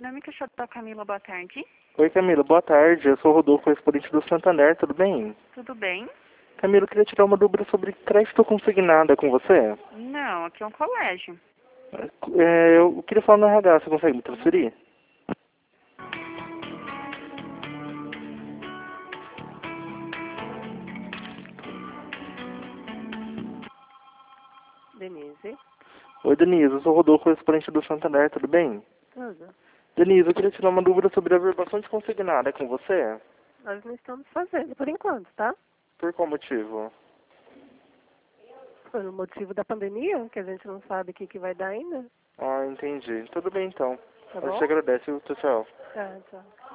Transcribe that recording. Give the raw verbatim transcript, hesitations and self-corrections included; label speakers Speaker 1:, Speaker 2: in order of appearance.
Speaker 1: Econômica, Shopping da Camila, boa tarde.
Speaker 2: Oi, Camila, boa tarde. Eu sou o Rodolfo, correspondente do Santander, tudo bem?
Speaker 1: Tudo bem?
Speaker 2: Camila, eu queria tirar uma dúvida sobre crédito consignado, é com você?
Speaker 1: Não, aqui é um colégio.
Speaker 2: É, eu queria falar no R H, você consegue me transferir?
Speaker 3: Denise,
Speaker 2: Oi, Denise, eu sou o Rodolfo, correspondente do Santander, tudo bem?
Speaker 3: tudo.
Speaker 2: Denise, eu queria tirar uma dúvida sobre a averbação de consignado, é com você?
Speaker 3: Nós não estamos fazendo por enquanto, tá?
Speaker 2: Por qual motivo?
Speaker 3: Por motivo da pandemia, que a gente não sabe o que, que vai dar ainda.
Speaker 2: Ah, entendi. Tudo bem então.
Speaker 3: Tá
Speaker 2: A
Speaker 3: bom?
Speaker 2: gente agradece, tchau, tchau.
Speaker 3: Tá, tchau.